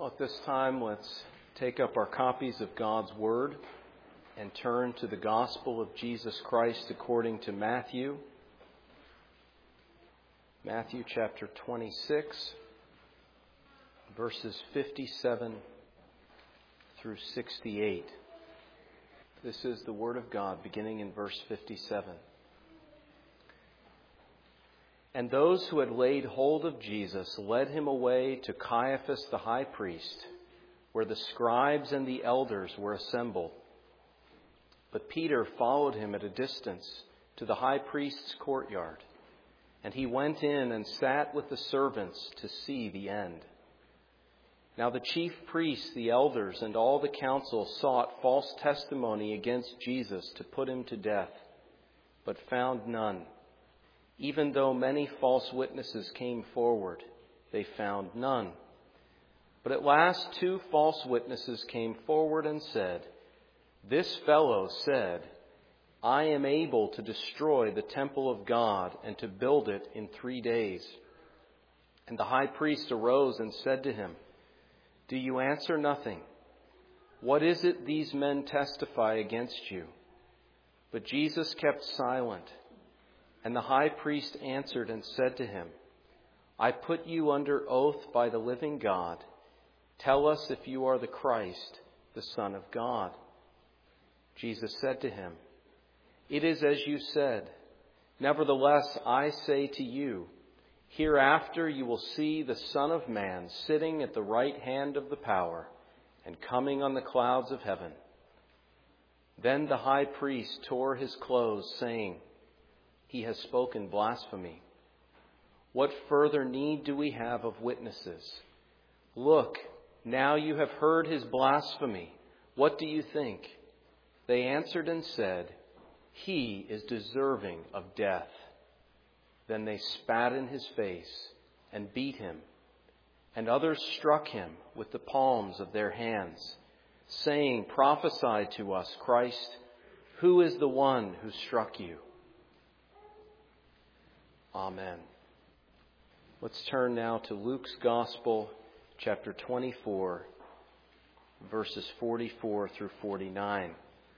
Well, at this time, let's take up our copies of God's Word and turn to the Gospel of Jesus Christ according to Matthew. Matthew chapter 26, verses 57 through 68. This is the Word of God, beginning in verse 57. And those who had laid hold of Jesus led him away to Caiaphas the high priest, where the scribes and the elders were assembled. But Peter followed him at a distance to the high priest's courtyard, and he went in and sat with the servants to see the end. Now the chief priests, the elders, and all the council sought false testimony against Jesus to put him to death, but found none. Even though many false witnesses came forward, they found none. But at last 2 false witnesses came forward and said, "This fellow said, 'I am able to destroy the temple of God and to build it in 3 days.'" And the high priest arose and said to him, "Do you answer nothing? What is it these men testify against you?" But Jesus kept silent. And the high priest answered and said to him, "I put you under oath by the living God. Tell us if you are the Christ, the Son of God." Jesus said to him, "It is as you said. Nevertheless, I say to you, hereafter you will see the Son of Man sitting at the right hand of the power and coming on the clouds of heaven." Then the high priest tore his clothes, saying, "He has spoken blasphemy. What further need do we have of witnesses? Look, now you have heard his blasphemy. What do you think?" They answered and said, "He is deserving of death." Then they spat in his face and beat him, and others struck him with the palms of their hands, saying, "Prophesy to us, Christ, who is the one who struck you?" Amen. Let's turn now to Luke's Gospel, chapter 24, verses 44 through 49.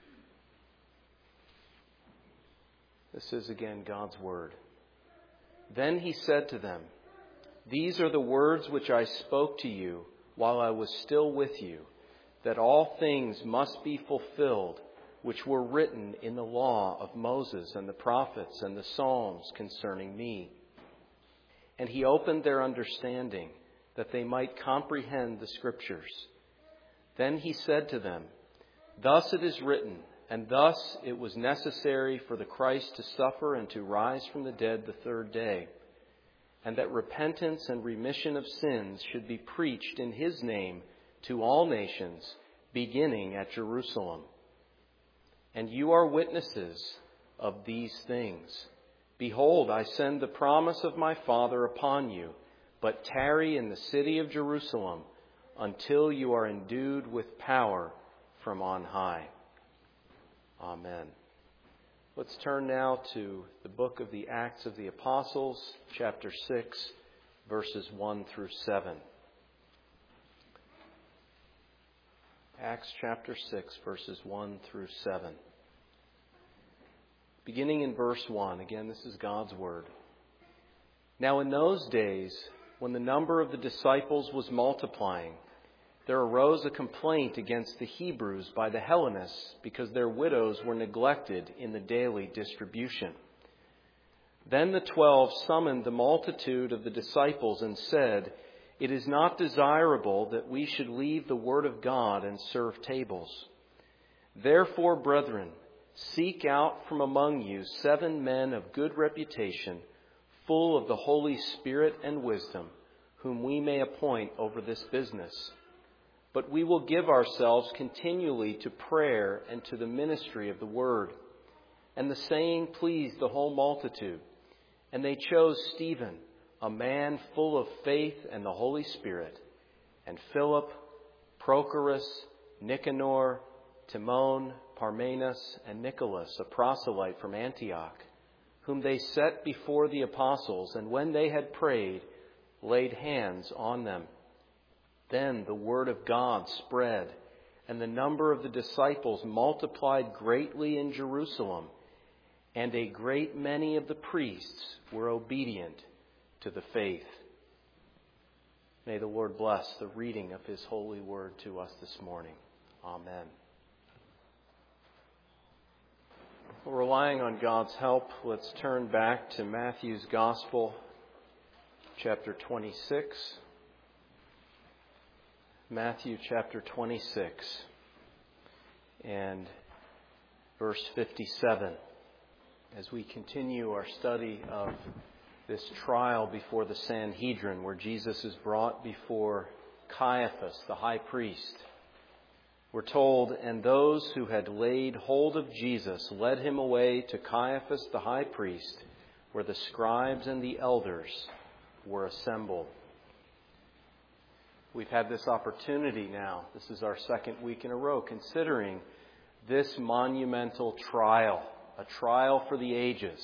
This is again God's Word. Then he said to them, "These are the words which I spoke to you while I was still with you, that all things must be fulfilled which were written in the law of Moses and the prophets and the Psalms concerning me." And he opened their understanding, that they might comprehend the Scriptures. Then he said to them, "Thus it is written, and thus it was necessary for the Christ to suffer and to rise from the dead the 3rd day, and that repentance and remission of sins should be preached in his name to all nations, beginning at Jerusalem. And you are witnesses of these things. Behold, I send the promise of my Father upon you, but tarry in the city of Jerusalem until you are endued with power from on high." Amen. Let's turn now to the book of the Acts of the Apostles, chapter 6, verses 1 through 7. Acts chapter 6, verses 1 through 7. Beginning in verse 1, again, this is God's Word. "Now in those days, when the number of the disciples was multiplying, there arose a complaint against the Hebrews by the Hellenists, because their widows were neglected in the daily distribution. Then the 12 summoned the multitude of the disciples and said, 'It is not desirable that we should leave the word of God and serve tables. Therefore, brethren, seek out from among you 7 men of good reputation, full of the Holy Spirit and wisdom, whom we may appoint over this business. But we will give ourselves continually to prayer and to the ministry of the word.' And the saying pleased the whole multitude. And they chose Stephen, a man full of faith and the Holy Spirit, and Philip, Prochorus, Nicanor, Timon, Parmenas, and Nicholas, a proselyte from Antioch, whom they set before the apostles, and when they had prayed, laid hands on them. Then the word of God spread, and the number of the disciples multiplied greatly in Jerusalem, and a great many of the priests were obedient to the faith. May the Lord bless the reading of His holy word to us this morning. Amen. Relying on God's help, let's turn back to Matthew's Gospel, chapter 26. Matthew chapter 26 and verse 57. As we continue our study of this trial before the Sanhedrin, where Jesus is brought before Caiaphas, the high priest, we're told, and those who had laid hold of Jesus led him away to Caiaphas, the high priest, where the scribes and the elders were assembled. We've had this opportunity now. This is our second week in a row, considering this monumental trial, a trial for the ages.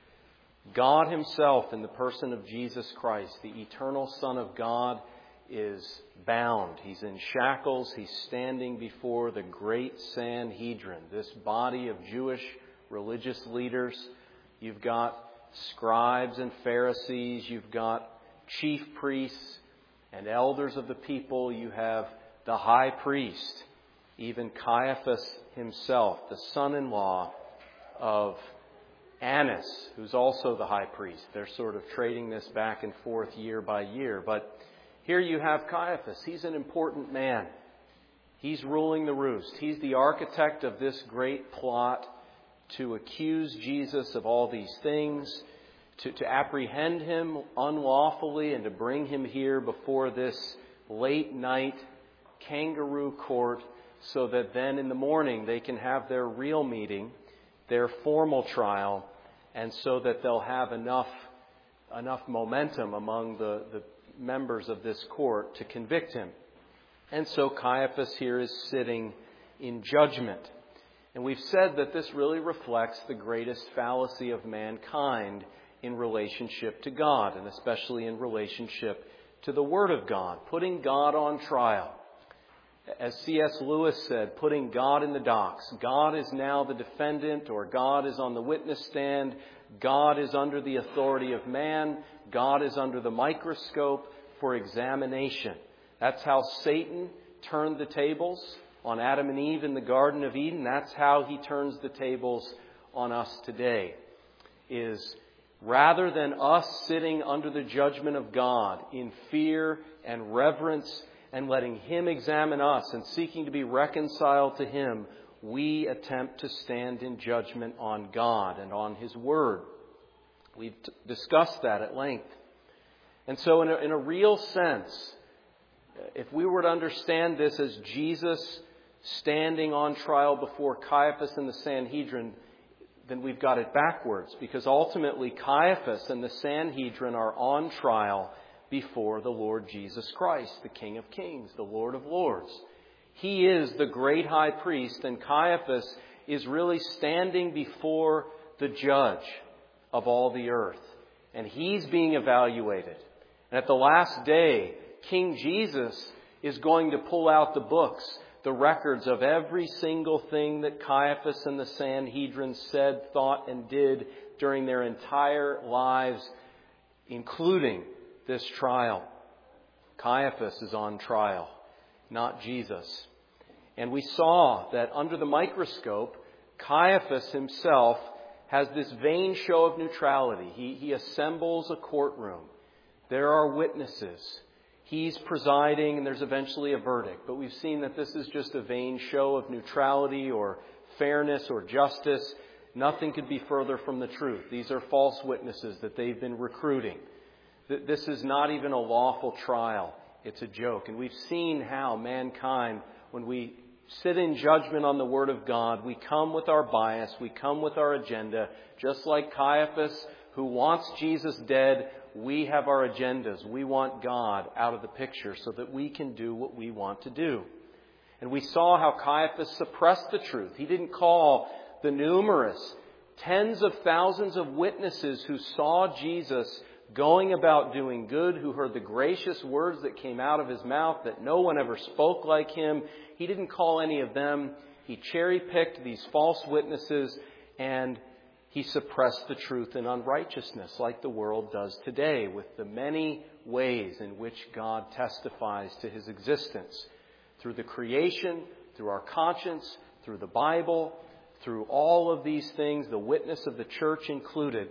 God Himself, in the person of Jesus Christ, the eternal Son of God, is bound. He's in shackles. He's standing before the great Sanhedrin, this body of Jewish religious leaders. You've got scribes and Pharisees. You've got chief priests and elders of the people. You have the high priest, even Caiaphas himself, the son-in-law of Annas, who's also the high priest. They're sort of trading this back and forth year by year. But here you have Caiaphas. He's an important man. He's ruling the roost. He's the architect of this great plot to accuse Jesus of all these things, to apprehend Him unlawfully and to bring Him here before this late night kangaroo court so that then in the morning they can have their real meeting, their formal trial, and so that they'll have enough momentum among the members of this court to convict Him. And so Caiaphas here is sitting in judgment. And we've said that this really reflects the greatest fallacy of mankind in relationship to God, and especially in relationship to the Word of God, putting God on trial. As C.S. Lewis said, putting God in the docks. God is now the defendant, or God is on the witness stand. God is under the authority of man. God is under the microscope for examination. That's how Satan turned the tables on Adam and Eve in the Garden of Eden. That's how he turns the tables on us today. Is rather than us sitting under the judgment of God in fear and reverence and letting Him examine us and seeking to be reconciled to Him, we attempt to stand in judgment on God and on His Word. We've discussed that at length. And so in a real sense, if we were to understand this as Jesus standing on trial before Caiaphas and the Sanhedrin, then we've got it backwards, because ultimately Caiaphas and the Sanhedrin are on trial before the Lord Jesus Christ, the King of Kings, the Lord of Lords. He is the great high priest, and Caiaphas is really standing before the judge of all the earth. And he's being evaluated. And at the last day, King Jesus is going to pull out the books, the records of every single thing that Caiaphas and the Sanhedrin said, thought, and did during their entire lives, including this trial. Caiaphas is on trial, not Jesus. And we saw that under the microscope, Caiaphas himself has this vain show of neutrality. He assembles a courtroom. There are witnesses. He's presiding, and there's eventually a verdict. But we've seen that this is just a vain show of neutrality or fairness or justice. Nothing could be further from the truth. These are false witnesses that they've been recruiting. This is not even a lawful trial. It's a joke. And we've seen how mankind, when we sit in judgment on the Word of God, we come with our bias, we come with our agenda. Just like Caiaphas, who wants Jesus dead, we have our agendas. We want God out of the picture so that we can do what we want to do. And we saw how Caiaphas suppressed the truth. He didn't call the numerous tens of thousands of witnesses who saw Jesus going about doing good, who heard the gracious words that came out of his mouth, that no one ever spoke like him. He didn't call any of them. He cherry-picked these false witnesses, and he suppressed the truth in unrighteousness, like the world does today, with the many ways in which God testifies to his existence. Through the creation, through our conscience, through the Bible, through all of these things, the witness of the church included,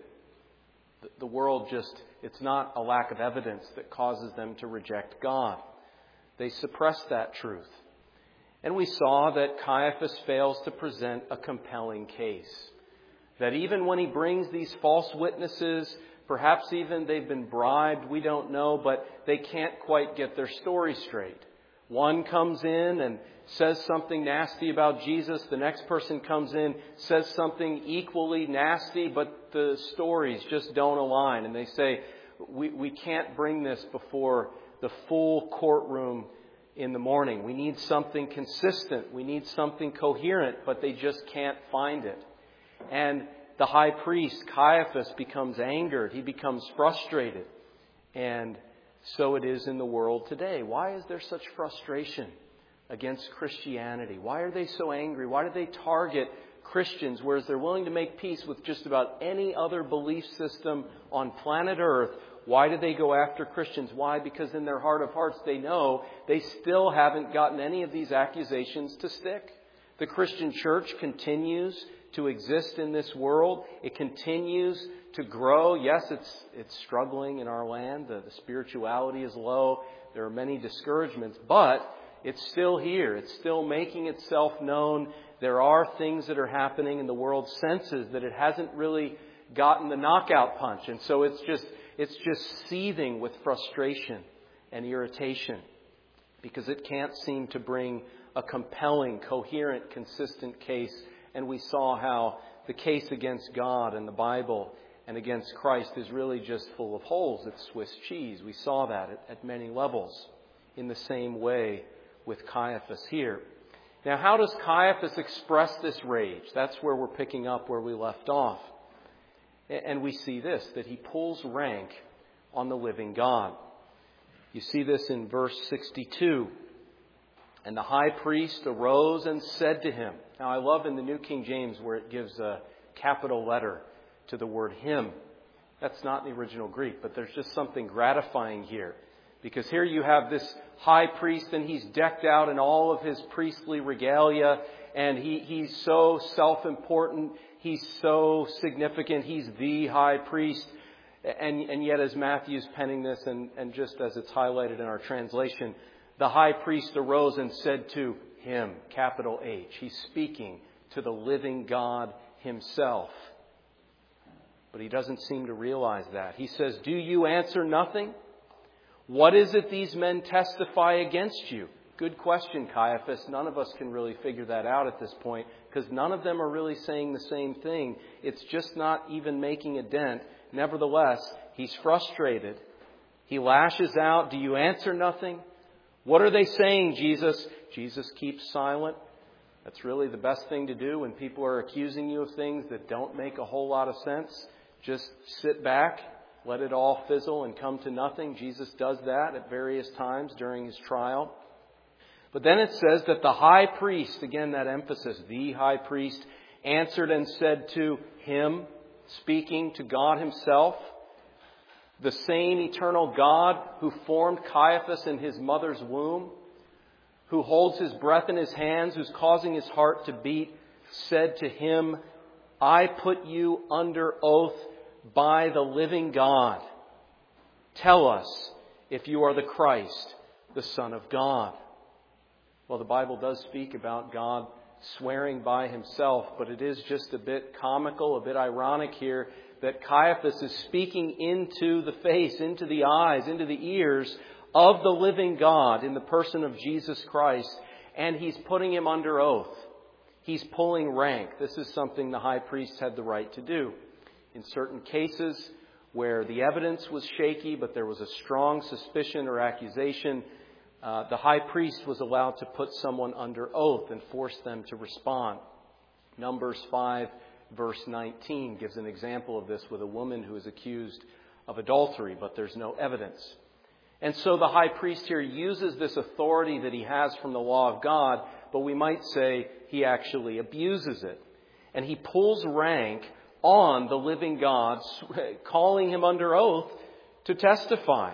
the world it's not a lack of evidence that causes them to reject God. They suppress that truth. And we saw that Caiaphas fails to present a compelling case. That even when he brings these false witnesses, perhaps even they've been bribed, we don't know, but they can't quite get their story straight. One comes in and says something nasty about Jesus. The next person comes in, says something equally nasty, but the stories just don't align. And they say, we can't bring this before the full courtroom in the morning. We need something consistent. We need something coherent, but they just can't find it. And the high priest, Caiaphas, becomes angered. He becomes frustrated. And so it is in the world today. Why is there such frustration against Christianity? Why are they so angry? Why do they target Christians, whereas they're willing to make peace with just about any other belief system on planet Earth? Why do they go after Christians? Why? Because in their heart of hearts they know they still haven't gotten any of these accusations to stick. The Christian church continues to exist in this world. It continues to grow. Yes, it's struggling in our land. The spirituality is low. There are many discouragements, but it's still here. It's still making itself known. There are things that are happening, and the world senses that it hasn't really gotten the knockout punch. And so it's just seething with frustration and irritation because it can't seem to bring a compelling, coherent, consistent case. And we saw how the case against God and the Bible and against Christ is really just full of holes. It's Swiss cheese. We saw that at many levels. In the same way with Caiaphas here. Now, how does Caiaphas express this rage? That's where we're picking up where we left off. And we see this, that he pulls rank on the living God. You see this in verse 62. And the high priest arose and said to him. Now, I love in the New King James where it gives a capital letter to the word him. That's not in the original Greek, but there's just something gratifying here. Because here you have this high priest, and he's decked out in all of his priestly regalia, and he's so self-important, he's so significant, he's the high priest. And yet, as Matthew's penning this, and just as it's highlighted in our translation, the high priest arose and said to him, capital H. He's speaking to the living God himself. But he doesn't seem to realize that. He says, "Do you answer nothing? What is it these men testify against you?" Good question, Caiaphas. None of us can really figure that out at this point because none of them are really saying the same thing. It's just not even making a dent. Nevertheless, he's frustrated. He lashes out, "Do you answer nothing? What are they saying, Jesus?" Jesus keeps silent. That's really the best thing to do when people are accusing you of things that don't make a whole lot of sense. Just sit back. Let it all fizzle and come to nothing. Jesus does that at various times during his trial. But then it says that the high priest, again that emphasis, the high priest, answered and said to him, speaking to God himself, the same eternal God who formed Caiaphas in his mother's womb, who holds his breath in his hands, who's causing his heart to beat, said to him, "I put you under oath by the living God. Tell us if you are the Christ, the Son of God." Well, the Bible does speak about God swearing by himself, but it is just a bit comical, a bit ironic here that Caiaphas is speaking into the face, into the eyes, into the ears of the living God in the person of Jesus Christ, and he's putting him under oath. He's pulling rank. This is something the high priest had the right to do. In certain cases where the evidence was shaky, but there was a strong suspicion or accusation, the high priest was allowed to put someone under oath and force them to respond. Numbers 5, verse 19 gives an example of this with a woman who is accused of adultery, but there's no evidence. And so the high priest here uses this authority that he has from the law of God, but we might say he actually abuses it. And he pulls rank on the living God, calling him under oath to testify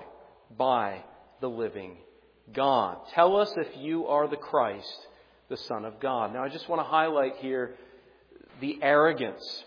by the living God. Tell us if you are the Christ, the Son of God. Now I just want to highlight here the arrogance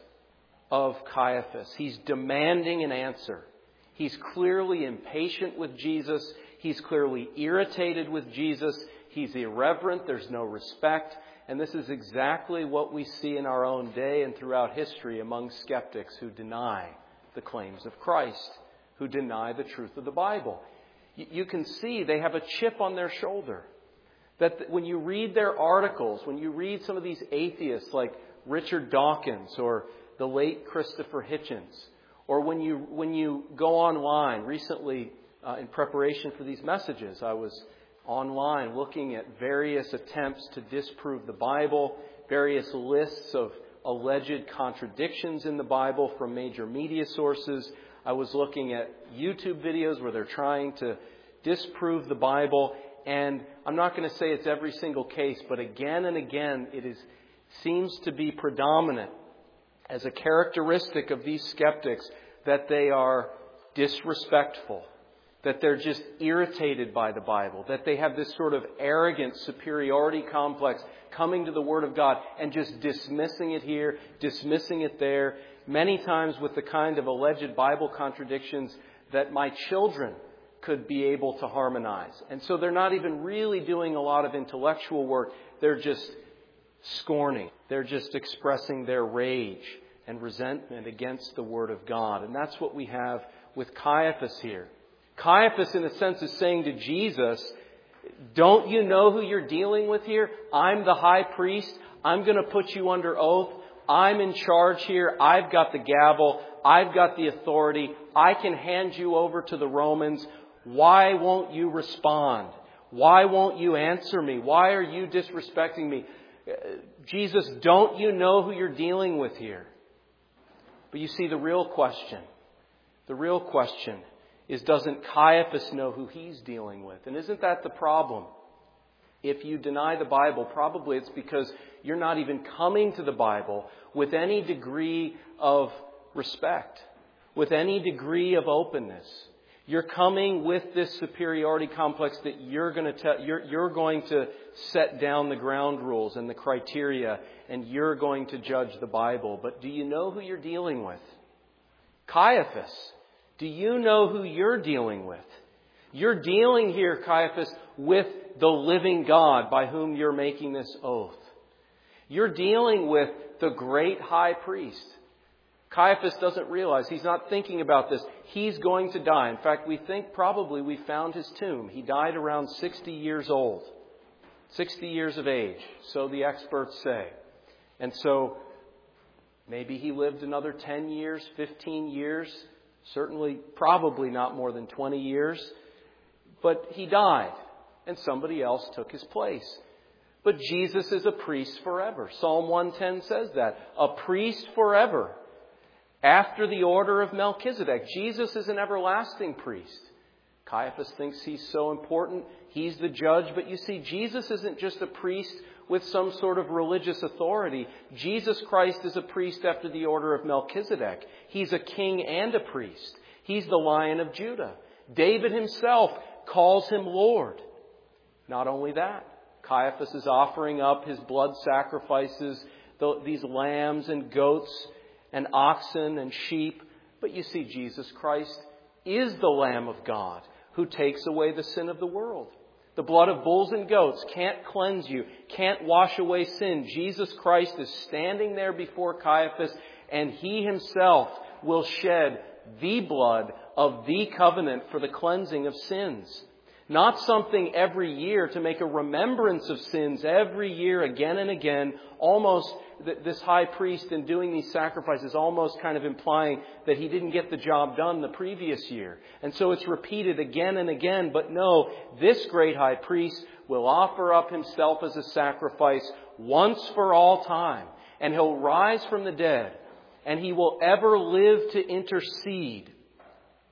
of Caiaphas. He's demanding an answer. He's clearly impatient with Jesus. He's clearly irritated with Jesus. He's irreverent. There's no respect. And this is exactly what we see in our own day and throughout history among skeptics who deny the claims of Christ, who deny the truth of the Bible. You can see they have a chip on their shoulder. That when you read their articles, when you read some of these atheists like Richard Dawkins or the late Christopher Hitchens, or when you go online, recently in preparation for these messages, I was online looking at various attempts to disprove the Bible, various lists of alleged contradictions in the Bible from major media sources. I was looking at YouTube videos where they're trying to disprove the Bible, and I'm not going to say it's every single case, but again and again seems to be predominant as a characteristic of these skeptics that they are disrespectful, that they're just irritated by the Bible, that they have this sort of arrogant superiority complex coming to the Word of God and just dismissing it here, dismissing it there, many times with the kind of alleged Bible contradictions that my children could be able to harmonize. And so they're not even really doing a lot of intellectual work. They're just scorning. They're just expressing their rage and resentment against the Word of God. And that's what we have with Caiaphas here. Caiaphas, in a sense, is saying to Jesus, don't you know who you're dealing with here? I'm the high priest. I'm going to put you under oath. I'm in charge here. I've got the gavel. I've got the authority. I can hand you over to the Romans. Why won't you respond? Why won't you answer me? Why are you disrespecting me? Jesus, don't you know who you're dealing with here? But you see, the real question is, doesn't Caiaphas know who he's dealing with? And isn't that the problem? If you deny the Bible, probably it's because you're not even coming to the Bible with any degree of respect, with any degree of openness. You're coming with this superiority complex that you're going to set down the ground rules and the criteria, and you're going to judge the Bible. But do you know who you're dealing with? Caiaphas, do you know who you're dealing with? You're dealing here, Caiaphas, with the living God by whom you're making this oath. You're dealing with the great high priest. Caiaphas doesn't realize, he's not thinking about this. He's going to die. In fact, we think probably we found his tomb. He died around 60 years old. 60 years of age, so the experts say. And so maybe he lived another 10 years, 15 years, certainly probably not more than 20 years. But he died, and somebody else took his place. But Jesus is a priest forever. Psalm 110 says that. A priest forever. After the order of Melchizedek. Jesus is an everlasting priest. Caiaphas thinks he's so important. He's the judge. But you see, Jesus isn't just a priest with some sort of religious authority. Jesus Christ is a priest after the order of Melchizedek. He's a king and a priest. He's the Lion of Judah. David himself calls him Lord. Not only that, Caiaphas is offering up his blood sacrifices, these lambs and goats and oxen and sheep. But you see, Jesus Christ is the Lamb of God who takes away the sin of the world. The blood of bulls and goats can't cleanse you, can't wash away sin. Jesus Christ is standing there before Caiaphas, and he himself will shed the blood of the covenant for the cleansing of sins. Not something every year to make a remembrance of sins every year again and again. Almost this high priest in doing these sacrifices almost kind of implying that he didn't get the job done the previous year. And so it's repeated again and again. But no, this great high priest will offer up himself as a sacrifice once for all time. And he'll rise from the dead. And he will ever live to intercede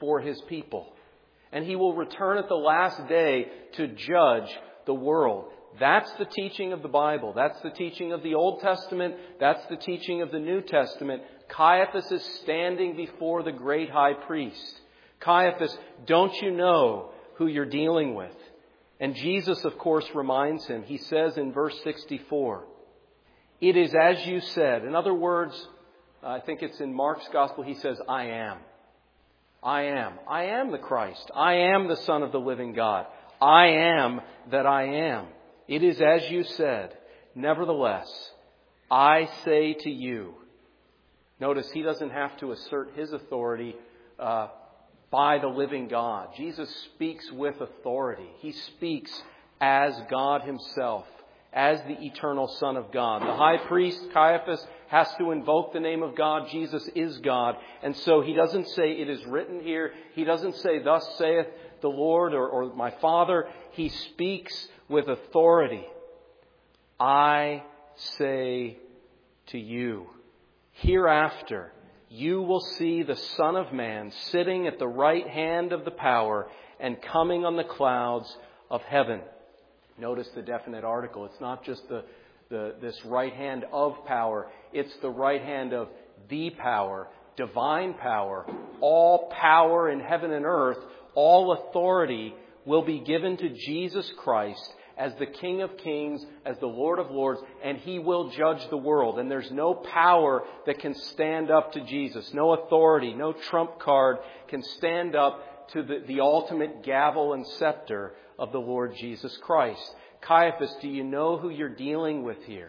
for His people. And He will return at the last day to judge the world. That's the teaching of the Bible. That's the teaching of the Old Testament. That's the teaching of the New Testament. Caiaphas is standing before the great high priest. Caiaphas, don't you know who you're dealing with? And Jesus, of course, reminds him. He says in verse 64, it is as you said. In other words, I think it's in Mark's Gospel, he says, I am. I am. I am the Christ. I am the Son of the living God. I am that I am. It is as you said. Nevertheless, I say to you. Notice he doesn't have to assert his authority by the living God. Jesus speaks with authority. He speaks as God Himself, as the eternal Son of God. The high priest, Caiaphas, has to invoke the name of God. Jesus is God. And so he doesn't say, it is written here. He doesn't say, thus saith the Lord or my Father. He speaks with authority. I say to you, hereafter you will see the Son of Man sitting at the right hand of the power and coming on the clouds of heaven. Notice the definite article. It's not just this right hand of power. It's the right hand of the power, divine power. All power in heaven and earth, all authority will be given to Jesus Christ as the King of Kings, as the Lord of Lords, and He will judge the world. And there's no power that can stand up to Jesus. No authority, no trump card can stand up to the ultimate gavel and scepter of the Lord Jesus Christ. Caiaphas, do you know who you're dealing with here?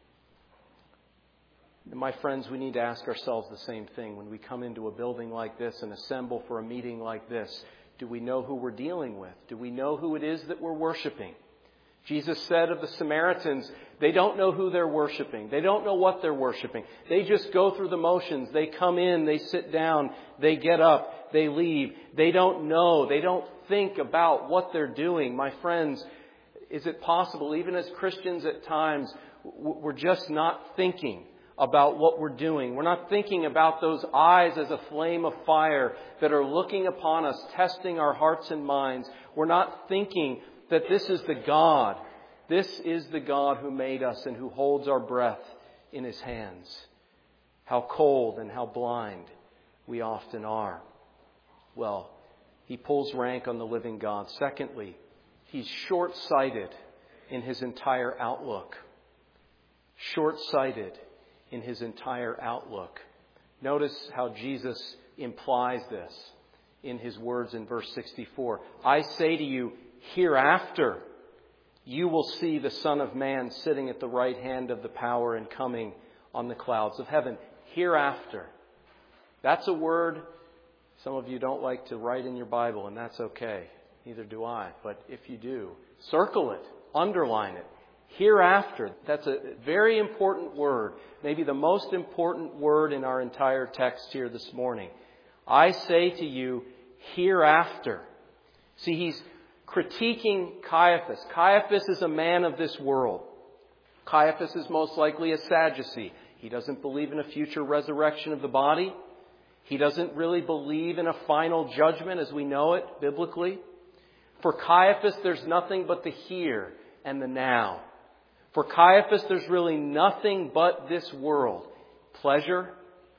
And my friends, we need to ask ourselves the same thing. When we come into a building like this and assemble for a meeting like this, do we know who we're dealing with? Do we know who it is that we're worshiping? Jesus said of the Samaritans, they don't know who they're worshiping. They don't know what they're worshiping. They just go through the motions. They come in, they sit down, they get up, they leave. They don't know. They don't think about what they're doing. My friends, is it possible, even as Christians at times, we're just not thinking about what we're doing. We're not thinking about those eyes as a flame of fire that are looking upon us, testing our hearts and minds. We're not thinking that this is the God. This is the God who made us and who holds our breath in His hands. How cold and how blind we often are. Well, he pulls rank on the living God. Secondly, he's short-sighted in his entire outlook. Short-sighted in his entire outlook. Notice how Jesus implies this in his words in verse 64. I say to you, hereafter you will see the Son of Man sitting at the right hand of the power and coming on the clouds of heaven. Hereafter. That's a word some of you don't like to write in your Bible, and that's okay. Neither do I. But if you do, circle it, underline it. Hereafter. That's a very important word. Maybe the most important word in our entire text here this morning. I say to you, hereafter. See, he's critiquing Caiaphas. Caiaphas is a man of this world. Caiaphas is most likely a Sadducee. He doesn't believe in a future resurrection of the body. He doesn't really believe in a final judgment as we know it biblically. For Caiaphas, there's nothing but the here and the now. For Caiaphas, there's really nothing but this world. Pleasure,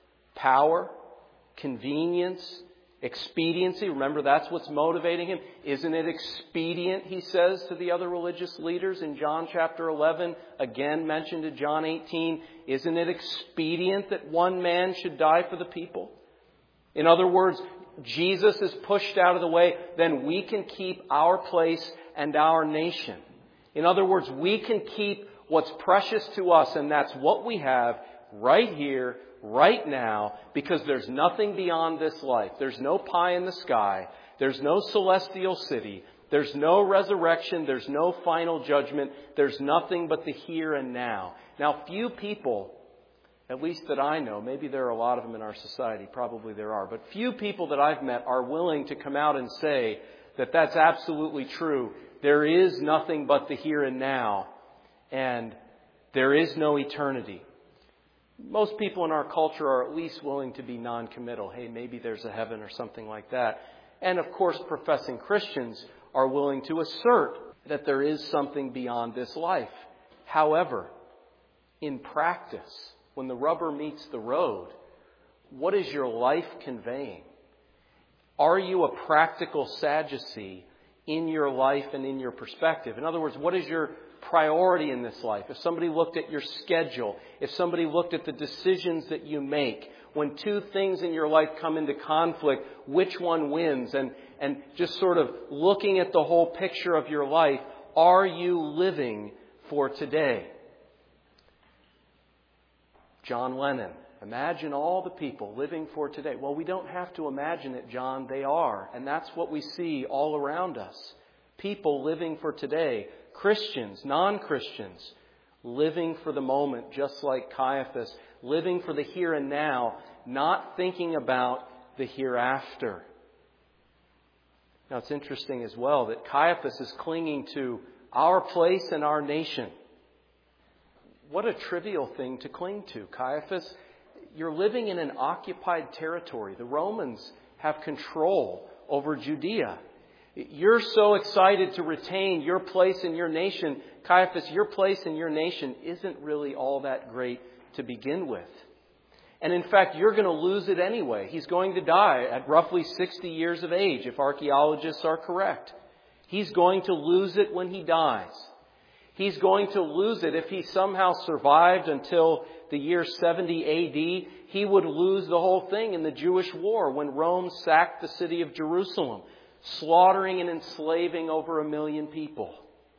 power, convenience, expediency. Remember, that's what's motivating him. Isn't it expedient, he says to the other religious leaders in John chapter 11, again mentioned in John 18. Isn't it expedient that one man should die for the people? In other words, Jesus is pushed out of the way, then we can keep our place and our nation. In other words, we can keep what's precious to us, and that's what we have right here, right now, because there's nothing beyond this life. There's no pie in the sky. There's no celestial city. There's no resurrection. There's no final judgment. There's nothing but the here and now. Now, few people, at least that I know, maybe there are a lot of them in our society, probably there are, but few people that I've met are willing to come out and say that that's absolutely true. There is nothing but the here and now, and there is no eternity. Most people in our culture are at least willing to be non-committal. Hey, maybe there's a heaven or something like that. And of course, professing Christians are willing to assert that there is something beyond this life. However, in practice, when the rubber meets the road, what is your life conveying? Are you a practical Sadducee in your life and in your perspective? In other words, what is your priority in this life? If somebody looked at your schedule, if somebody looked at the decisions that you make, when two things in your life come into conflict, which one wins? And just sort of looking at the whole picture of your life, are you living for today? John Lennon, imagine all the people living for today. Well, we don't have to imagine it, John. They are. And that's what we see all around us. People living for today. Christians, non-Christians, living for the moment, just like Caiaphas, living for the here and now, not thinking about the hereafter. Now, it's interesting as well that Caiaphas is clinging to our place and our nation. What a trivial thing to cling to, Caiaphas. You're living in an occupied territory. The Romans have control over Judea. You're so excited to retain your place in your nation. Caiaphas, your place in your nation isn't really all that great to begin with. And in fact, you're going to lose it anyway. He's going to die at roughly 60 years of age, if archaeologists are correct. He's going to lose it when he dies. He's going to lose it if he somehow survived until the year 70 A.D. He would lose the whole thing in the Jewish war when Rome sacked the city of Jerusalem, slaughtering and enslaving over 1 million people.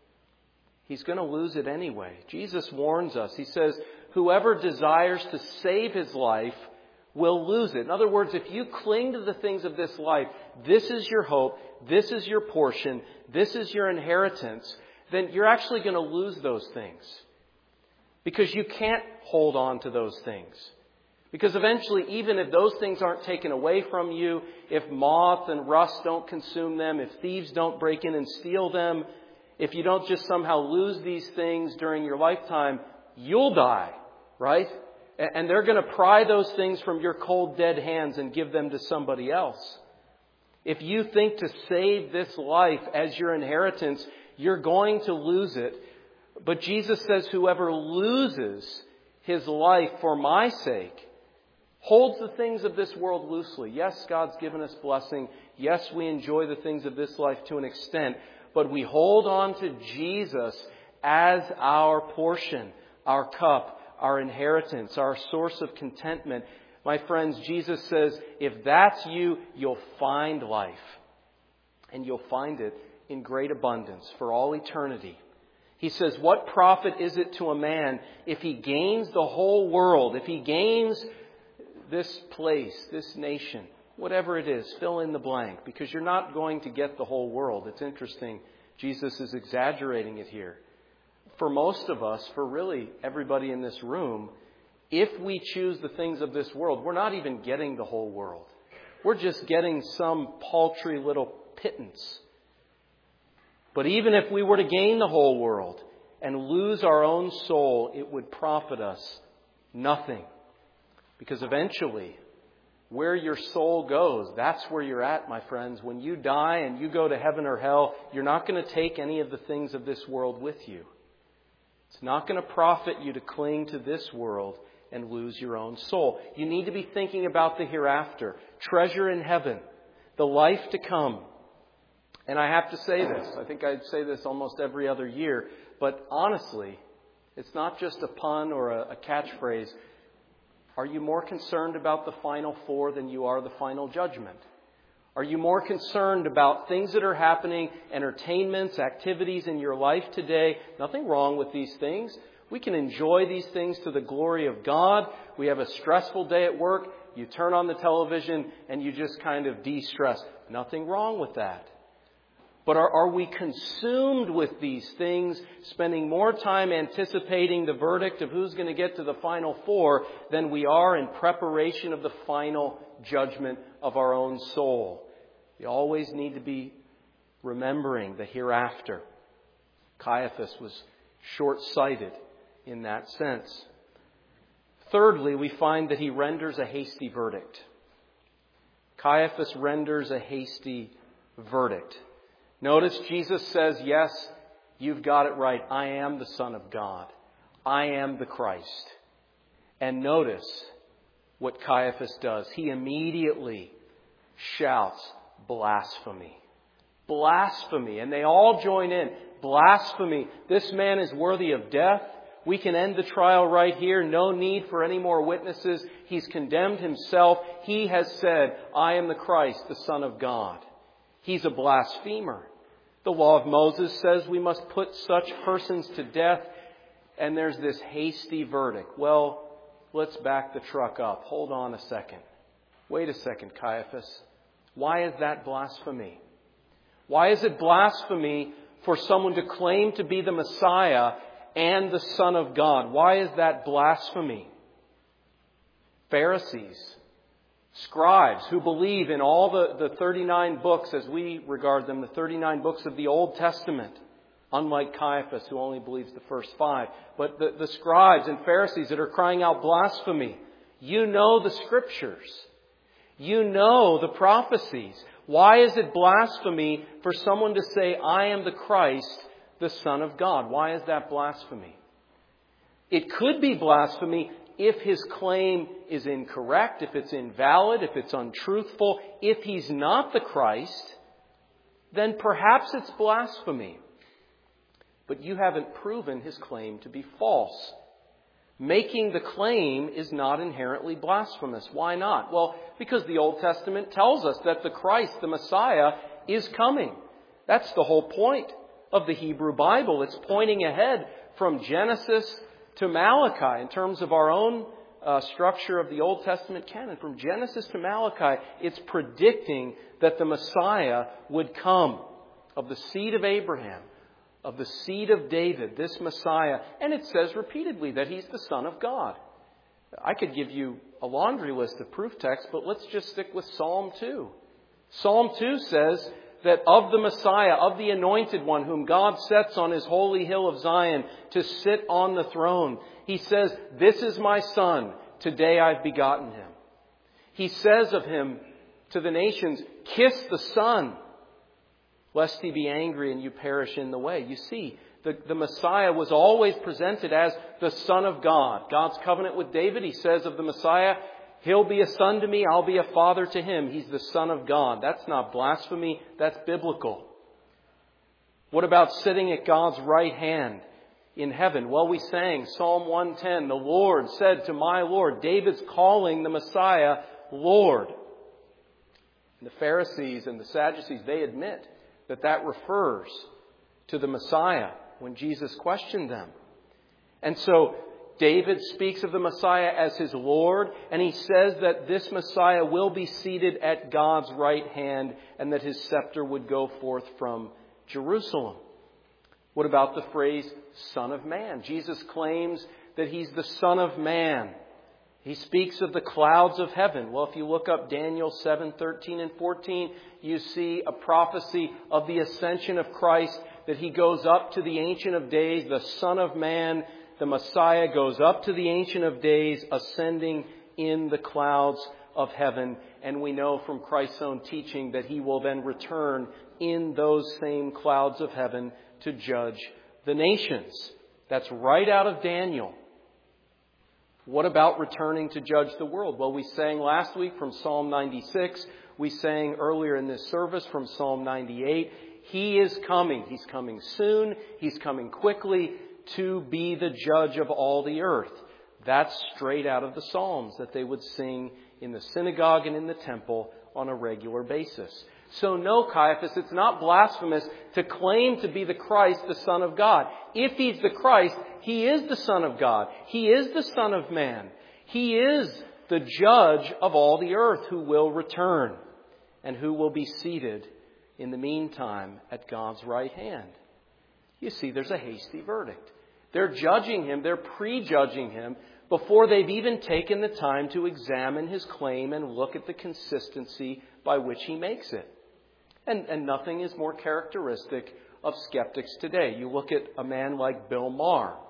He's going to lose it anyway. Jesus warns us. He says, whoever desires to save his life will lose it. In other words, if you cling to the things of this life, this is your hope, this is your portion, this is your inheritance, then you're actually going to lose those things. Because you can't hold on to those things. Because eventually, even if those things aren't taken away from you, if moth and rust don't consume them, if thieves don't break in and steal them, if you don't just somehow lose these things during your lifetime, you'll die, right? And they're going to pry those things from your cold, dead hands and give them to somebody else. If you think to save this life as your inheritance, you're going to lose it. But Jesus says whoever loses his life for my sake holds the things of this world loosely. Yes, God's given us blessing. Yes, we enjoy the things of this life to an extent. But we hold on to Jesus as our portion, our cup, our inheritance, our source of contentment. My friends, Jesus says, if that's you, you'll find life. And you'll find it in great abundance for all eternity. He says, what profit is it to a man if he gains the whole world, if he gains this place, this nation, whatever it is, fill in the blank, because you're not going to get the whole world. It's interesting. Jesus is exaggerating it here. For most of us, for really everybody in this room, if we choose the things of this world, we're not even getting the whole world. We're just getting some paltry little pittance. But even if we were to gain the whole world and lose our own soul, it would profit us nothing. Because eventually, where your soul goes, that's where you're at, my friends. When you die and you go to heaven or hell, you're not going to take any of the things of this world with you. It's not going to profit you to cling to this world and lose your own soul. You need to be thinking about the hereafter, treasure in heaven, the life to come. And I have to say this. I think I'd say this almost every other year. But honestly, it's not just a pun or a catchphrase. Are you more concerned about the final four than you are the final judgment? Are you more concerned about things that are happening, entertainments, activities in your life today? Nothing wrong with these things. We can enjoy these things to the glory of God. We have a stressful day at work. You turn on the television and you just kind of de-stress. Nothing wrong with that. But are we consumed with these things, spending more time anticipating the verdict of who's going to get to the final four than we are in preparation of the final judgment of our own soul? We always need to be remembering the hereafter. Caiaphas was short-sighted in that sense. Thirdly, we find that he renders a hasty verdict. Caiaphas renders a hasty verdict. Notice Jesus says, yes, you've got it right. I am the Son of God. I am the Christ. And notice what Caiaphas does. He immediately shouts, blasphemy. Blasphemy. And they all join in. Blasphemy. This man is worthy of death. We can end the trial right here. No need for any more witnesses. He's condemned himself. He has said, I am the Christ, the Son of God. He's a blasphemer. The law of Moses says we must put such persons to death. And there's this hasty verdict. Well, let's back the truck up. Hold on a second. Wait a second, Caiaphas. Why is that blasphemy? Why is it blasphemy for someone to claim to be the Messiah and the Son of God? Why is that blasphemy? Pharisees, scribes who believe in all the 39 books, as we regard them, the 39 books of the Old Testament, unlike Caiaphas, who only believes the first 5. But the scribes and Pharisees that are crying out blasphemy, you know the Scriptures. You know the prophecies. Why is it blasphemy for someone to say, I am the Christ, the Son of God? Why is that blasphemy? It could be blasphemy if his claim is incorrect, if it's invalid, if it's untruthful. If he's not the Christ, then perhaps it's blasphemy. But you haven't proven his claim to be false. Making the claim is not inherently blasphemous. Why not? Well, because the Old Testament tells us that the Christ, the Messiah, is coming. That's the whole point of the Hebrew Bible. It's pointing ahead from Genesis to Malachi in terms of our own structure of the Old Testament canon. From Genesis to Malachi, it's predicting that the Messiah would come of the seed of Abraham, of the seed of David, this Messiah. And it says repeatedly that he's the Son of God. I could give you a laundry list of proof texts, but let's just stick with Psalm 2. Psalm 2 says that of the Messiah, of the Anointed One, whom God sets on his holy hill of Zion to sit on the throne, he says, this is my Son, today I've begotten him. He says of him to the nations, kiss the Son, lest he be angry and you perish in the way. You see, the Messiah was always presented as the Son of God. God's covenant with David, he says of the Messiah, he'll be a son to me, I'll be a father to him. He's the Son of God. That's not blasphemy, that's biblical. What about sitting at God's right hand in heaven? Well, we sang Psalm 110, the Lord said to my Lord. David's calling the Messiah Lord. And the Pharisees and the Sadducees, they admit that refers to the Messiah when Jesus questioned them. And so David speaks of the Messiah as his Lord, and he says that this Messiah will be seated at God's right hand and that his scepter would go forth from Jerusalem. What about the phrase Son of Man? Jesus claims that he's the Son of Man. He speaks of the clouds of heaven. Well, if you look up Daniel 7:13 and 14, you see a prophecy of the ascension of Christ, that he goes up to the Ancient of Days, the Son of Man. The Messiah goes up to the Ancient of Days, ascending in the clouds of heaven. And we know from Christ's own teaching that he will then return in those same clouds of heaven to judge the nations. That's right out of Daniel. What about returning to judge the world? Well, we sang last week from Psalm 96. We sang earlier in this service from Psalm 98. He is coming. He's coming soon. He's coming quickly to be the judge of all the earth. That's straight out of the Psalms that they would sing in the synagogue and in the temple on a regular basis. So no, Caiaphas, it's not blasphemous to claim to be the Christ, the Son of God. If he's the Christ, he is the Son of God. He is the Son of Man. He is the judge of all the earth who will return and who will be seated in the meantime at God's right hand. You see, there's a hasty verdict. They're judging him, they're prejudging him before they've even taken the time to examine his claim and look at the consistency by which he makes it. And nothing is more characteristic of skeptics today. You look at a man like Bill Maher,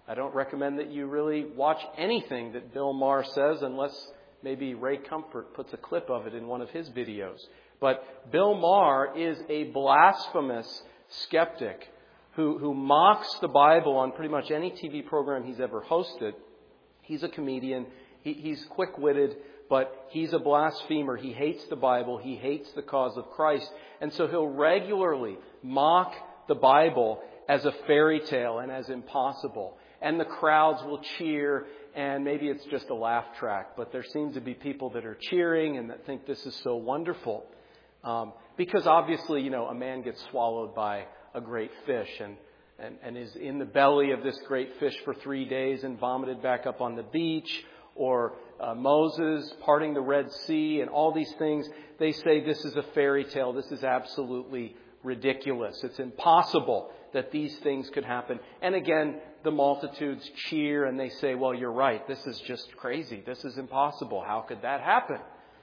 I don't recommend that you really watch anything that Bill Maher says unless maybe Ray Comfort puts a clip of it in one of his videos. But Bill Maher is a blasphemous skeptic who mocks the Bible on pretty much any TV program he's ever hosted. He's a comedian. He's quick-witted, but he's a blasphemer. He hates the Bible. He hates the cause of Christ. And so he'll regularly mock the Bible as a fairy tale and as impossible. And the crowds will cheer, and maybe it's just a laugh track, but there seem to be people that are cheering and that think this is so wonderful. Because obviously, a man gets swallowed by a great fish and is in the belly of this great fish for 3 days and vomited back up on the beach, or Moses parting the Red Sea and all these things. They say this is a fairy tale. This is absolutely ridiculous. It's impossible that these things could happen. And again, the multitudes cheer and they say, well, you're right. This is just crazy. This is impossible. How could that happen?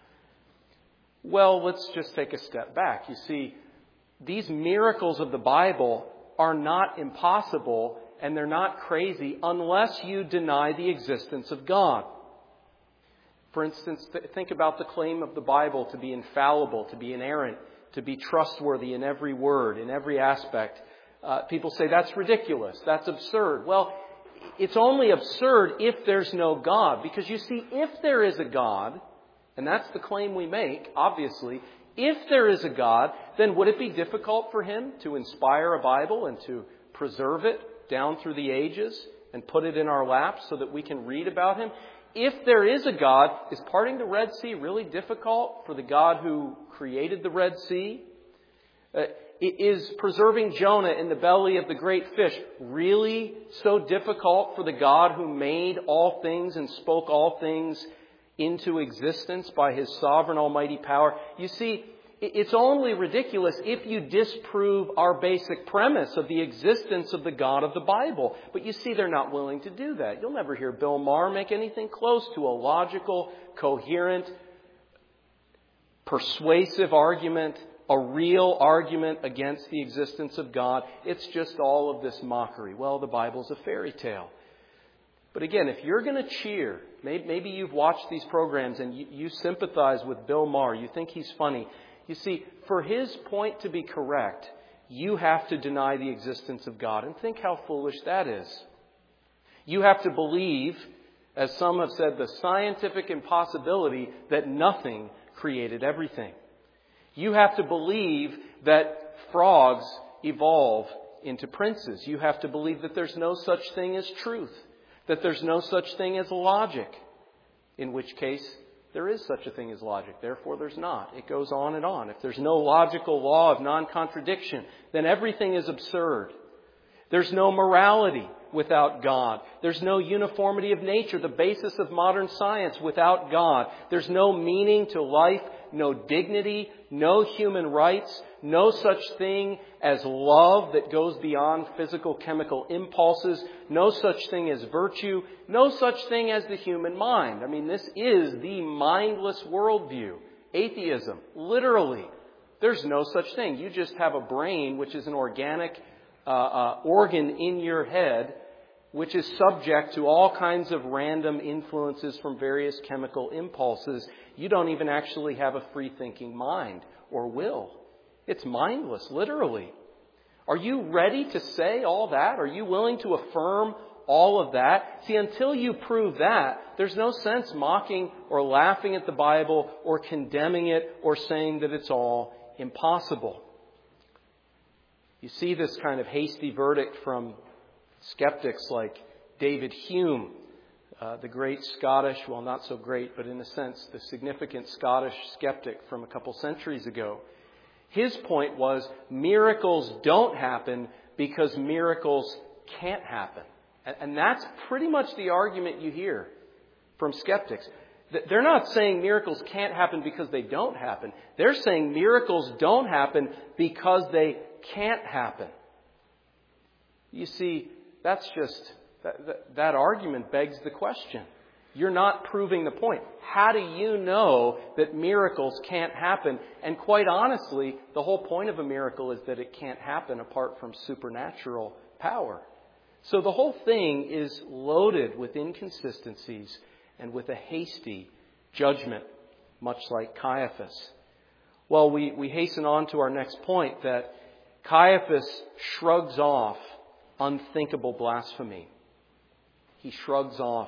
Well, let's just take a step back. You see, these miracles of the Bible are not impossible and they're not crazy unless you deny the existence of God. For instance, think about the claim of the Bible to be infallible, to be inerrant, to be trustworthy in every word, in every aspect. People say that's ridiculous, that's absurd. Well, it's only absurd if there's no God. Because you see, if there is a God, and that's the claim we make, obviously, if there is a God, then would it be difficult for Him to inspire a Bible and to preserve it down through the ages and put it in our laps so that we can read about Him? If there is a God, is parting the Red Sea really difficult for the God who created the Red Sea? Is preserving Jonah in the belly of the great fish really so difficult for the God who made all things and spoke all things into existence by His sovereign almighty power? You see, it's only ridiculous if you disprove our basic premise of the existence of the God of the Bible. But you see, they're not willing to do that. You'll never hear Bill Maher make anything close to a logical, coherent, persuasive argument, a real argument against the existence of God. It's just all of this mockery. Well, the Bible's a fairy tale. But again, if you're going to cheer, maybe you've watched these programs and you sympathize with Bill Maher, you think he's funny. You see, for his point to be correct, you have to deny the existence of God. And think how foolish that is. You have to believe, as some have said, the scientific impossibility that nothing created everything. You have to believe that frogs evolve into princes. You have to believe that there's no such thing as truth, that there's no such thing as logic, in which case there is such a thing as logic. Therefore, there's not. It goes on and on. If there's no logical law of non-contradiction, then everything is absurd. There's no morality without God. There's no uniformity of nature, the basis of modern science, without God. There's no meaning to life, no dignity, no human rights, no such thing as love that goes beyond physical chemical impulses, no such thing as virtue, no such thing as the human mind. I mean, this is the mindless worldview. Atheism, literally. There's no such thing. You just have a brain, which is an organic organ in your head, which is subject to all kinds of random influences from various chemical impulses. You don't even actually have a free-thinking mind or will. It's mindless, literally. Are you ready to say all that? Are you willing to affirm all of that? See, until you prove that, there's no sense mocking or laughing at the Bible or condemning it or saying that it's all impossible. You see this kind of hasty verdict from skeptics like David Hume, the great Scottish, well, not so great, but in a sense, the significant Scottish skeptic from a couple centuries ago. His point was miracles don't happen because miracles can't happen. And that's pretty much the argument you hear from skeptics. They're not saying miracles can't happen because they don't happen. They're saying miracles don't happen because they can't happen. You see, that's just, that argument begs the question. You're not proving the point. How do you know that miracles can't happen? And quite honestly, the whole point of a miracle is that it can't happen apart from supernatural power. So the whole thing is loaded with inconsistencies and with a hasty judgment, much like Caiaphas. Well, we hasten on to our next point, that Caiaphas shrugs off unthinkable blasphemy. He shrugs off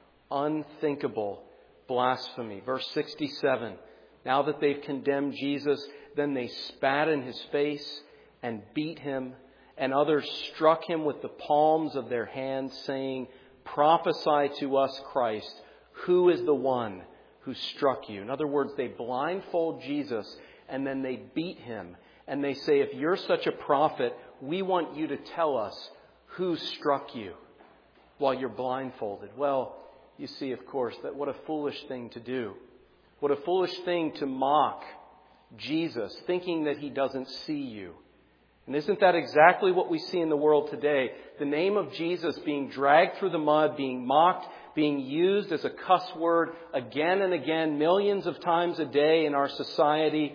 unthinkable blasphemy. Verse 67, now that they've condemned Jesus, then they spat in his face and beat him, and others struck him with the palms of their hands, saying, prophesy to us, Christ, who is the one who struck you? In other words, they blindfold Jesus and then they beat him. And they say, if you're such a prophet, we want you to tell us who struck you while you're blindfolded. Well, you see, of course, that what a foolish thing to do. What a foolish thing to mock Jesus, thinking that he doesn't see you. And isn't that exactly what we see in the world today? The name of Jesus being dragged through the mud, being mocked, being used as a cuss word again and again, millions of times a day in our society,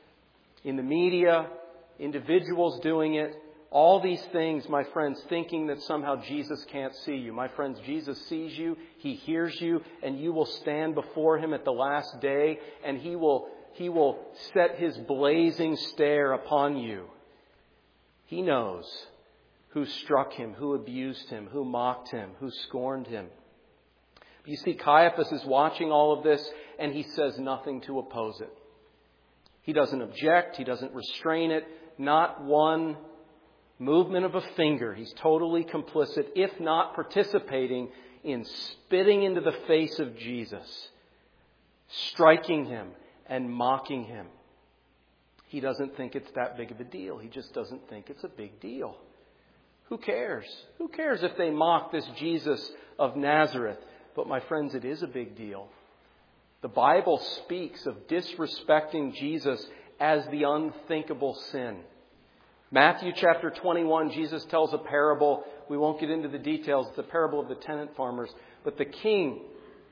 in the media, individuals doing it. All these things, my friends, thinking that somehow Jesus can't see you. My friends, Jesus sees you, he hears you, and you will stand before him at the last day, and he will set his blazing stare upon you. He knows who struck him, who abused him, who mocked him, who scorned him. You see, Caiaphas is watching all of this, and he says nothing to oppose it. He doesn't object. He doesn't restrain it. Not one movement of a finger. He's totally complicit, if not participating in spitting into the face of Jesus, striking him and mocking him. He doesn't think it's that big of a deal. He just doesn't think it's a big deal. Who cares? Who cares if they mock this Jesus of Nazareth? But my friends, it is a big deal. The Bible speaks of disrespecting Jesus as the unthinkable sin. Matthew chapter 21, Jesus tells a parable. We won't get into the details. It's the parable of the tenant farmers. But the king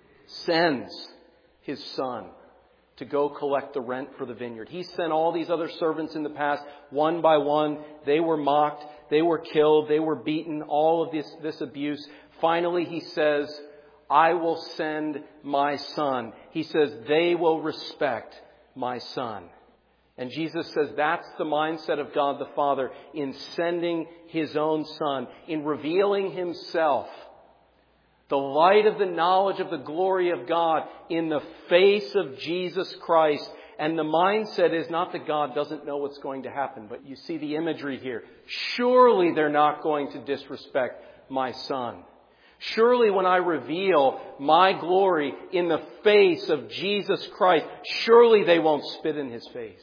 sends his son to go collect the rent for the vineyard. He sent all these other servants in the past, one by one. They were mocked. They were killed. They were beaten. All of this abuse. Finally, he says, I will send my son. He says, they will respect my son. And Jesus says that's the mindset of God the Father in sending his own son, in revealing himself, the light of the knowledge of the glory of God in the face of Jesus Christ. And the mindset is not that God doesn't know what's going to happen, but you see the imagery here. Surely they're not going to disrespect my son. Surely when I reveal my glory in the face of Jesus Christ, surely they won't spit in his face.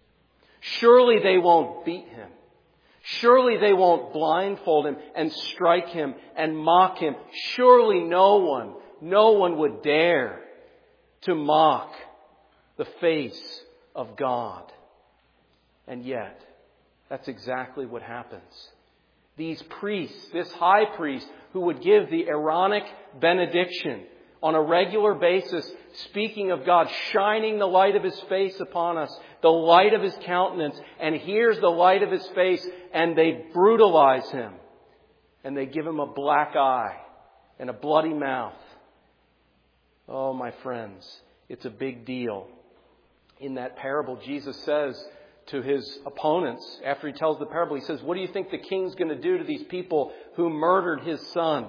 Surely they won't beat him. Surely they won't blindfold him and strike him and mock him. Surely no one would dare to mock the face of God. And yet, that's exactly what happens. These priests, this high priest who would give the Aaronic benediction on a regular basis, speaking of God shining the light of his face upon us, the light of his countenance, and here's the light of his face, and they brutalize him. And they give him a black eye and a bloody mouth. Oh, my friends, it's a big deal. In that parable, Jesus says to his opponents, after he tells the parable, he says, what do you think the king's going to do to these people who murdered his son?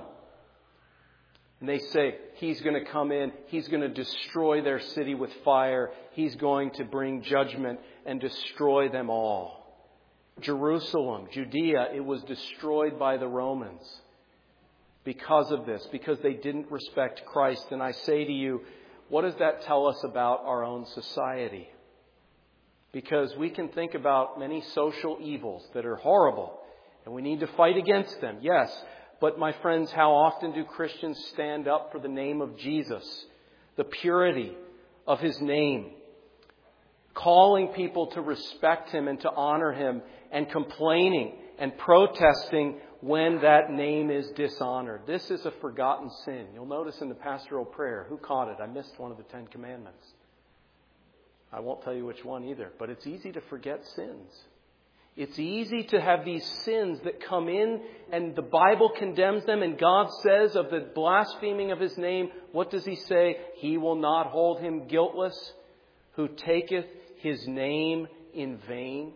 And they say, he's going to come in, he's going to destroy their city with fire, he's going to bring judgment and destroy them all. Jerusalem, Judea, it was destroyed by the Romans because of this, because they didn't respect Christ. And I say to you, what does that tell us about our own society? Because we can think about many social evils that are horrible, and we need to fight against them, yes. But my friends, how often do Christians stand up for the name of Jesus, the purity of his name, calling people to respect him and to honor him, and complaining and protesting when that name is dishonored? This is a forgotten sin. You'll notice in the pastoral prayer, who caught it? I missed one of the 10 Commandments. I won't tell you which one either, but it's easy to forget sins. It's easy to have these sins that come in and the Bible condemns them, and God says of the blaspheming of His name, what does He say? He will not hold him guiltless who taketh His name in vain.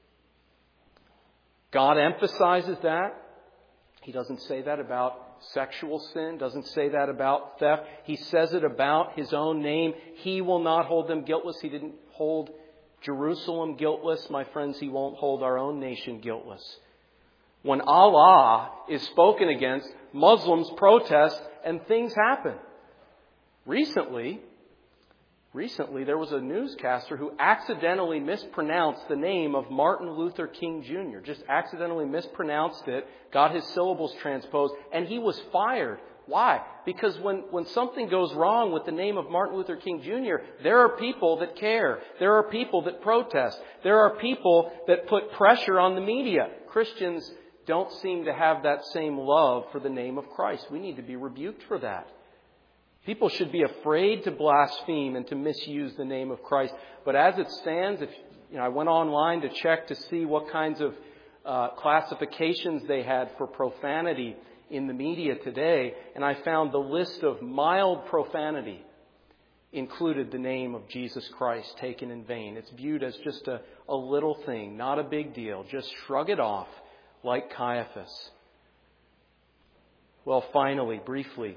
God emphasizes that. He doesn't say that about sexual sin, doesn't say that about theft. He says it about His own name. He will not hold them guiltless. He didn't hold Jerusalem guiltless. My friends, He won't hold our own nation guiltless. When Allah is spoken against, Muslims protest and things happen. Recently, there was a newscaster who accidentally mispronounced the name of Martin Luther King Jr. Just accidentally mispronounced it, got his syllables transposed, and he was fired. Why? Because when something goes wrong with the name of Martin Luther King Jr., there are people that care. There are people that protest. There are people that put pressure on the media. Christians don't seem to have that same love for the name of Christ. We need to be rebuked for that. People should be afraid to blaspheme and to misuse the name of Christ. But as it stands, I went online to check to see what kinds of classifications they had for profanity in the media today, and I found the list of mild profanity included the name of Jesus Christ taken in vain. It's viewed as just a little thing, not a big deal. Just shrug it off like Caiaphas. Well, finally, briefly,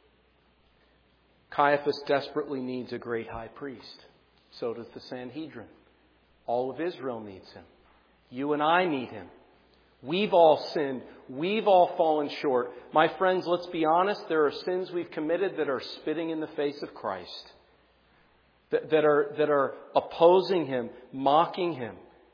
Caiaphas desperately needs a great high priest. So does the Sanhedrin. All of Israel needs him. You and I need him. We've all sinned. We've all fallen short. My friends, let's be honest. There are sins we've committed that are spitting in the face of Christ. That are opposing Him, mocking Him.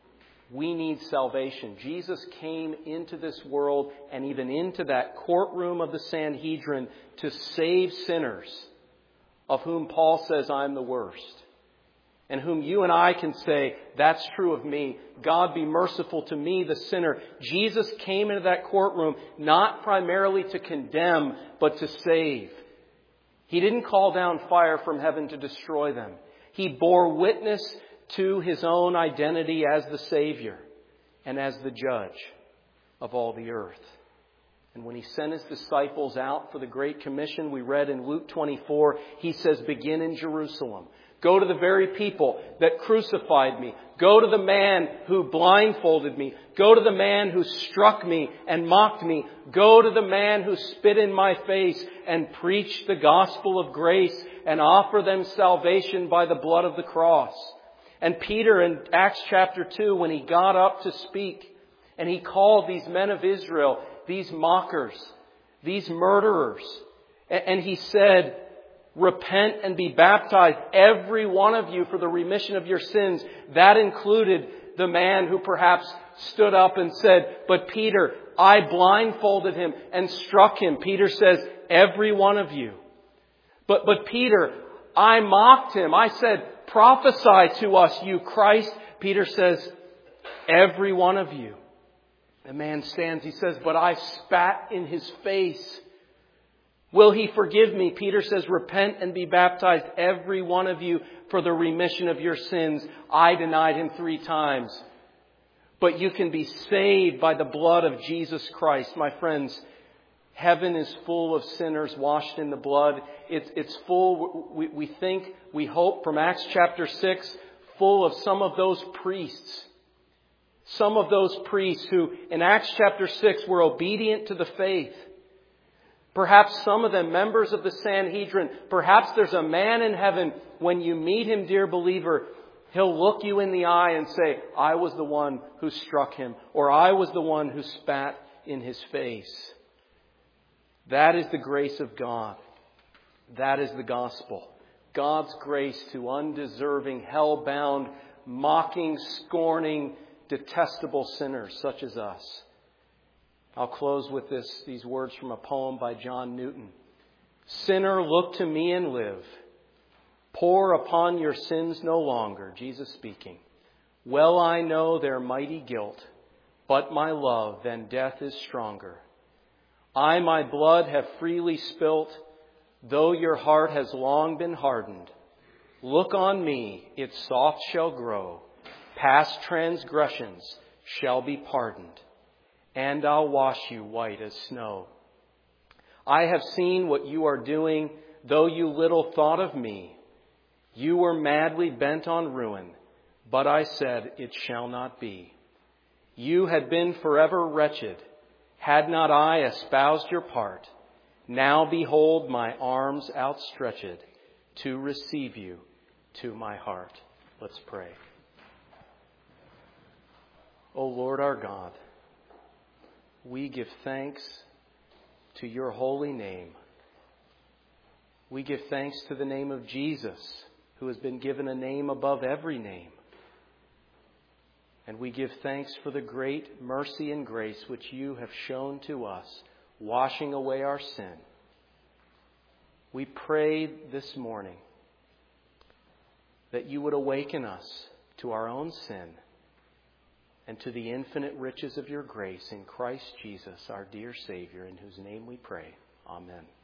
We need salvation. Jesus came into this world and even into that courtroom of the Sanhedrin to save sinners, of whom Paul says, I'm the worst. And whom you and I can say, that's true of me. God be merciful to me, the sinner. Jesus came into that courtroom not primarily to condemn, but to save. He didn't call down fire from heaven to destroy them. He bore witness to His own identity as the Savior and as the judge of all the earth. And when He sent His disciples out for the Great Commission, we read in Luke 24, He says, begin in Jerusalem. Go to the very people that crucified me. Go to the man who blindfolded me. Go to the man who struck me and mocked me. Go to the man who spit in my face and preach the gospel of grace and offer them salvation by the blood of the cross. And Peter in Acts chapter 2, when he got up to speak and he called these men of Israel, these mockers, these murderers, and he said, repent and be baptized, every one of you, for the remission of your sins. That included the man who perhaps stood up and said, but Peter, I blindfolded him and struck him. Peter says, every one of you. But Peter, I mocked him. I said, prophesy to us, you Christ. Peter says, every one of you. The man stands, he says, but I spat in his face. Will he forgive me? Peter says, repent and be baptized, every one of you, for the remission of your sins. I denied him 3 times. But you can be saved by the blood of Jesus Christ. My friends, heaven is full of sinners washed in the blood. It's full, we hope from Acts chapter 6, full of some of those priests. Some of those priests who in Acts chapter 6 were obedient to the faith. Perhaps some of them members of the Sanhedrin. Perhaps there's a man in heaven, when you meet him, dear believer, he'll look you in the eye and say, I was the one who struck him, or I was the one who spat in his face. That is the grace of God. That is the gospel. God's grace to undeserving, hell-bound, mocking, scorning, detestable sinners such as us. I'll close with these words from a poem by John Newton. Sinner, look to me and live. Pour upon your sins no longer. Jesus speaking. Well I know their mighty guilt, but my love than death is stronger. I my blood have freely spilt, though your heart has long been hardened. Look on me, it soft shall grow. Past transgressions shall be pardoned, and I'll wash you white as snow. I have seen what you are doing, though you little thought of me. You were madly bent on ruin, but I said, it shall not be. You had been forever wretched, had not I espoused your part. Now behold my arms outstretched to receive you to my heart. Let's pray. O Lord our God, we give thanks to your holy name. We give thanks to the name of Jesus, who has been given a name above every name. And we give thanks for the great mercy and grace which you have shown to us, washing away our sin. We pray this morning that you would awaken us to our own sin and to the infinite riches of your grace in Christ Jesus, our dear Savior, in whose name we pray. Amen.